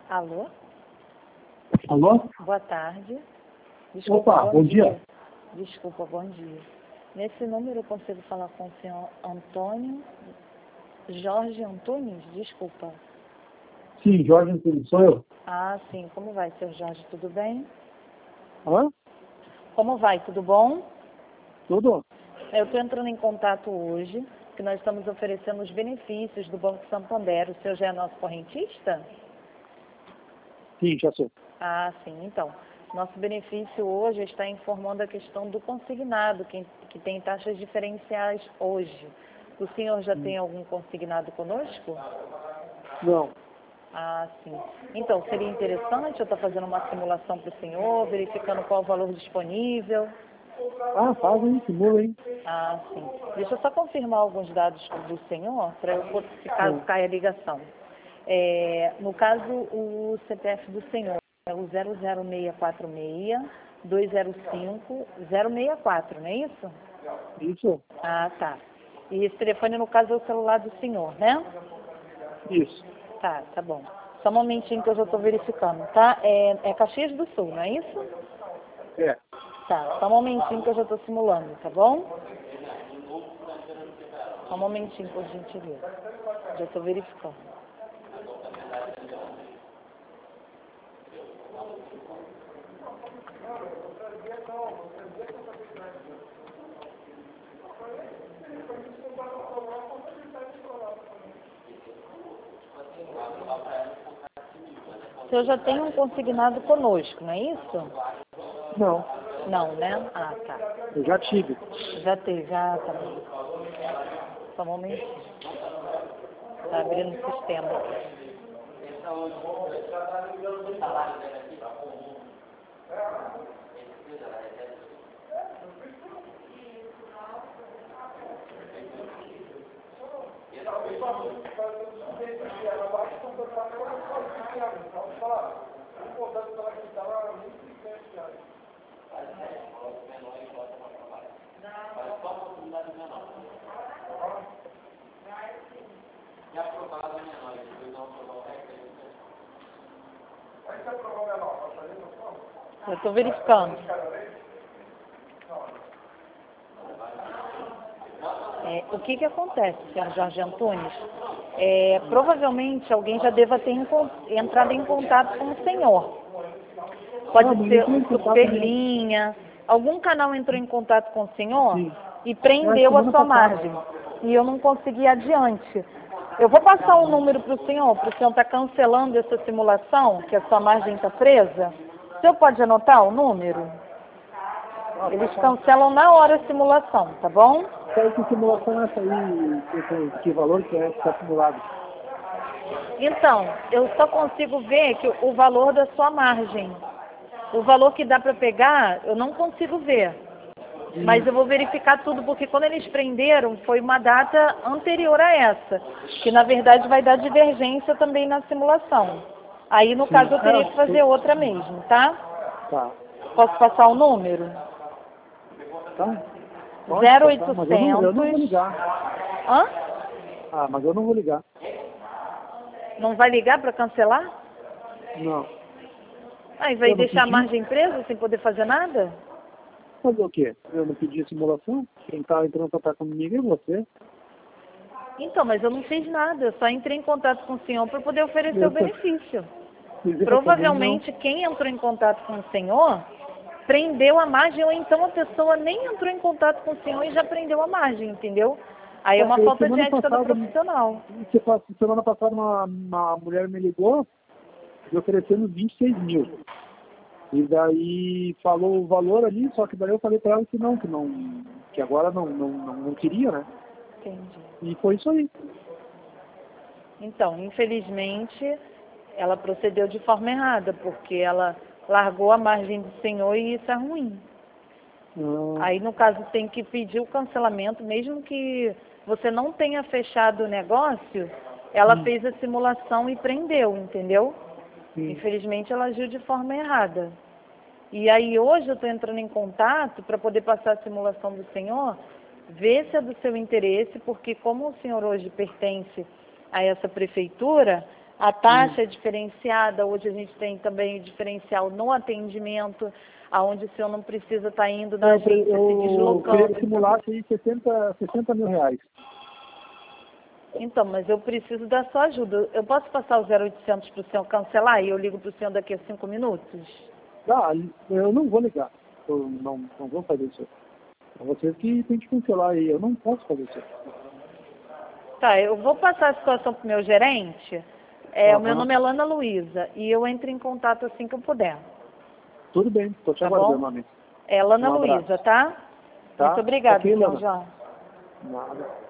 Alô? Alô? Boa tarde. Opa, bom dia. Desculpa, bom dia. Nesse número eu consigo falar com o senhor Antônio Jorge Antunes? Desculpa. Sim, Jorge Antunes, sou eu. Ah, sim. Como vai, senhor Jorge? Tudo bem? Hã? Como vai? Tudo bom? Tudo? Eu estou entrando em contato hoje, que nós estamos oferecendo os benefícios do Banco Santander. O senhor já é nosso correntista? Sim, já sou. Ah, sim. Então, nosso benefício hoje está informando a questão do consignado, que tem taxas diferenciais hoje. O senhor já tem algum consignado conosco? Não. Ah, sim. Então, seria interessante eu estar fazendo uma simulação para o senhor, verificando qual o valor disponível. Ah, faz aí, simula aí. Ah, sim. Deixa eu só confirmar alguns dados do senhor, para eu, se caso caia a ligação. No caso, o CPF do senhor é o 00646 205 064, não é isso? Isso? Ah, tá. E esse telefone, no caso, é o celular do senhor, né? Isso. Tá bom. Só um momentinho que eu já estou verificando, tá? É Caxias do Sul, não é isso? É. Tá, só um momentinho que eu já estou simulando, tá bom? Só um momentinho, por gentileza. Já estou verificando. O senhor já tem um consignado conosco, não é isso? Não, Não, né? Ah, tá. eu já tive. Já teve, tá bom. Só um momentinho. Tá abrindo o sistema. Eu estou verificando. O que acontece, senhor Jorge Antunes? Provavelmente alguém já deva ter entrado em contato com o senhor. Pode ser o Superlinha. Algum canal entrou em contato com o senhor e prendeu a sua margem. E eu não consegui ir adiante. Eu vou passar um número para o senhor estar cancelando essa simulação, que a sua margem está presa. O senhor pode anotar o número? Eles cancelam na hora a simulação, tá bom? Que simulação é essa aí? Que valor que é que está simulado? Então, eu só consigo ver que o valor da sua margem. O valor que dá para pegar, eu não consigo ver. Mas eu vou verificar tudo, porque quando eles prenderam, foi uma data anterior a essa. Que, na verdade, vai dar divergência também na simulação. Aí, no caso, eu teria que fazer outra mesmo, tá? Tá. Posso passar o número? Tá. 0800... Mas eu não vou ligar. Hã? Ah, mas eu não vou ligar. Não vai ligar para cancelar? Não. Aí vai Eu não deixar a pedi. margem presa sem poder fazer nada? Fazer o quê? Eu não pedi a simulação? Quem está entrando em contato comigo é você. Então, mas eu não fiz nada. Eu só entrei em contato com o senhor para poder oferecer o benefício. Provavelmente quem entrou em contato com o senhor prendeu a margem, ou então a pessoa nem entrou em contato com o senhor e já prendeu a margem, entendeu? Aí é uma falta de ética do profissional. Semana passada uma mulher me ligou e oferecendo 26 mil. E daí falou o valor ali, só que daí eu falei para ela que agora não queria, né? Entendi. E foi isso aí. Então, infelizmente, ela procedeu de forma errada, porque ela largou a margem do senhor e isso é ruim. Aí, no caso, tem que pedir o cancelamento, mesmo que você não tenha fechado o negócio, ela fez a simulação e prendeu, entendeu? Infelizmente, ela agiu de forma errada. E aí, hoje, eu estou entrando em contato para poder passar a simulação do senhor, ver se é do seu interesse, porque como o senhor hoje pertence a essa prefeitura, A taxa é diferenciada, hoje a gente tem também o diferencial no atendimento, aonde o senhor não precisa estar indo na agência se deslocando. Eu queria que simulasse aí 60 mil reais. Então, mas eu preciso da sua ajuda. Eu posso passar o 0800 para o senhor cancelar e eu ligo para o senhor daqui a 5 minutos? Eu não vou ligar. Eu não vou fazer isso. É você que tem que cancelar aí. Eu não posso fazer isso. Tá, eu vou passar a situação para o meu gerente. O meu nome é Ana Luísa e eu entro em contato assim que eu puder. Tudo bem, estou te aguardando, amigo. É Lana Luísa, tá? Muito obrigada, Ok, senhor Lana. João. Nada.